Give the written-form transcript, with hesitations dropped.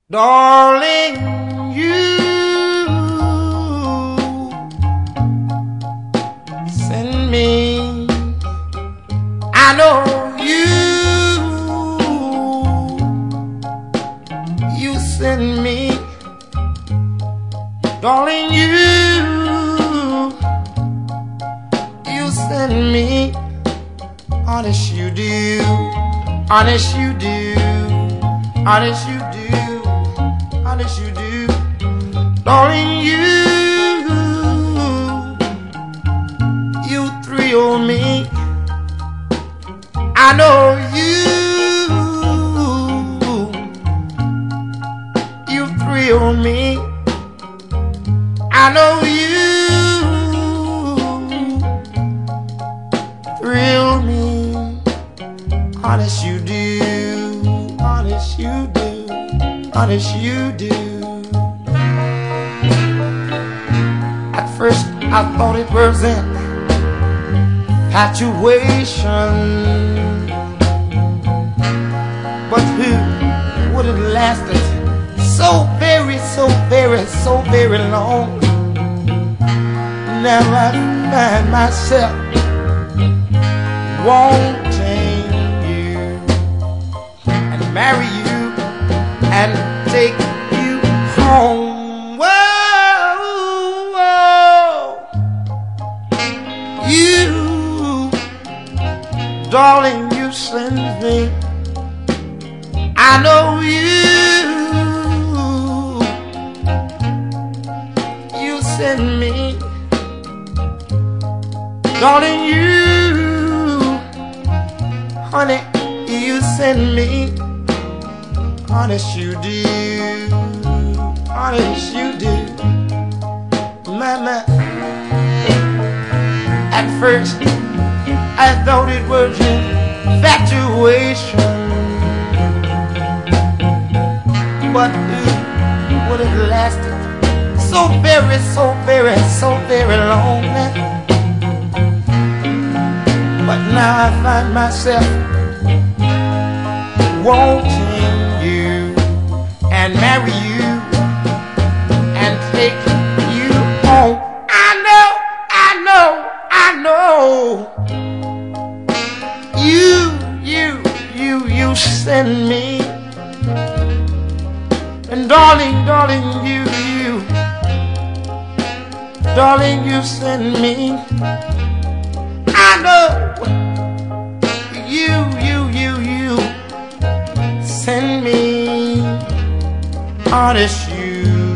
Darling, you send me. I know you send me. Darling, you send me. Honest you do. Honest you do. Honest you do. Honest you do. Darling, you thrill me. I know you thrill me. I know you thrill me. Honest you do. Honest you do. Honest you do. At first I thought it was an infatuation, but who would have lasted so very long? Now I find myself wanting you and marry you and take you home. Whoa, whoa. You, darling, you send me. I know you send me. Darling, honey, you send me. Honest you do. Honest you do. Mama. At first I thought it was infatuation, but it would have lasted so very long. But now I find myself wanting you and marry you and take you home. I know you send me. And darling, you send me. I know you send me. Honest you